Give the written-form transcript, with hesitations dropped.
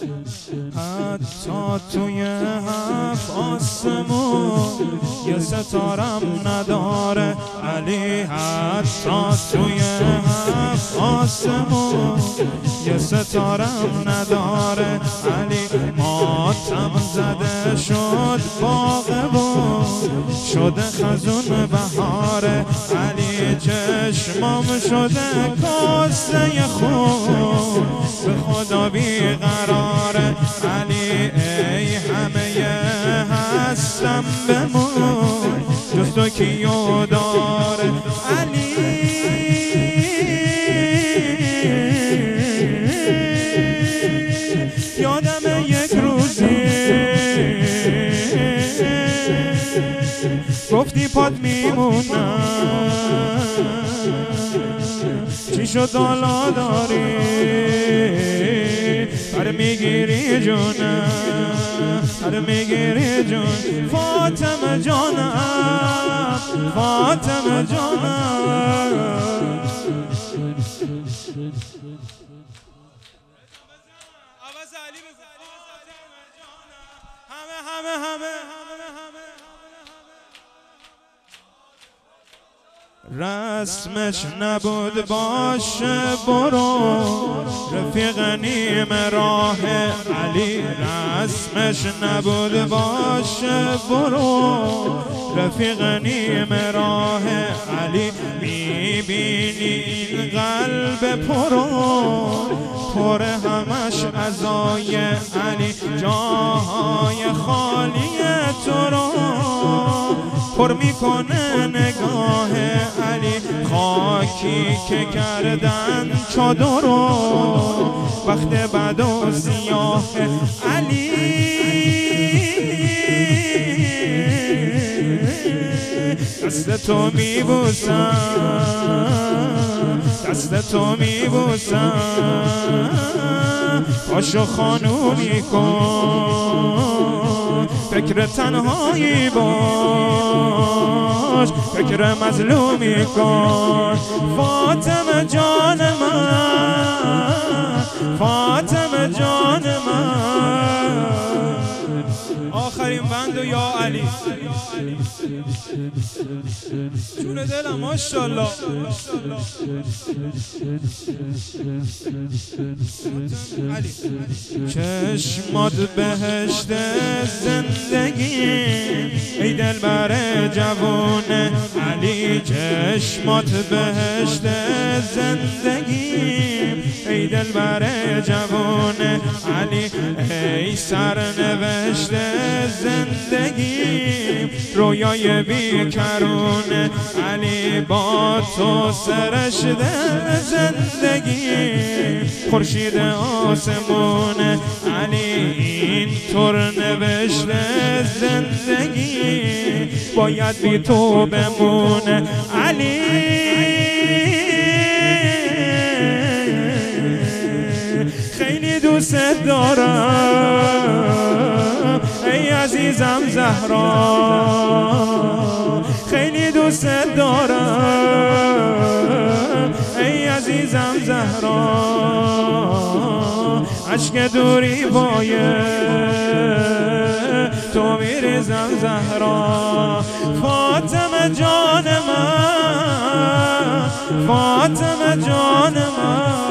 حتی توی هفت آسمون یه ستارم نداره علی. حتی توی هفت آسمون یه ستارم نداره علی. ماتم زده شد باغبون شده خزون بهاره علی. چشمام شده کاسه خون به خدا بیقراره علی. ای همه هستم بمون جز تو کیو داره علی. یادم یک روزی گفتی پات میمونم چی شد حالا داری هر میگیری جونم هر میگیری جون. فاطمه جانم فاطمه جانم. رسمش نبود باشه برو رفیق نیم راه علی. رسمش نبود باشه برو رفیق نیم راه علی. میبینی این قلب پر همش عزای علی. جاهای خالی تو رو پر میکنه نگاه علی. خاکی که کردن چادر رو وقت بد و سیاه علی. دست تو میبوسم دست تو میبوسم پاشو خانومی کن فکر تنهایی باش فکر مظلومی کن. فاطمه جان من فاطمه جان من. آخرین بند یا علی جون دلم ماشاءالله. چشمات بهشت زندگی ای دلبر جوون علی. چشمات بهشت زندگی ای دلبر جوون علی. ای سرنوشت زندگی رویای بیکرون علی. با تو سرشته زندگی خورشید آسمون علی. این طور نوشته زندگی باید بی تو بمونه علی. خیلی دوست دارم ای عزیزم زهرا. خیلی دوست دارم ای عزیزم زهرا. عشق دوری بایه تو میریزم زهرا. فاطمه جان من فاطمه جان من.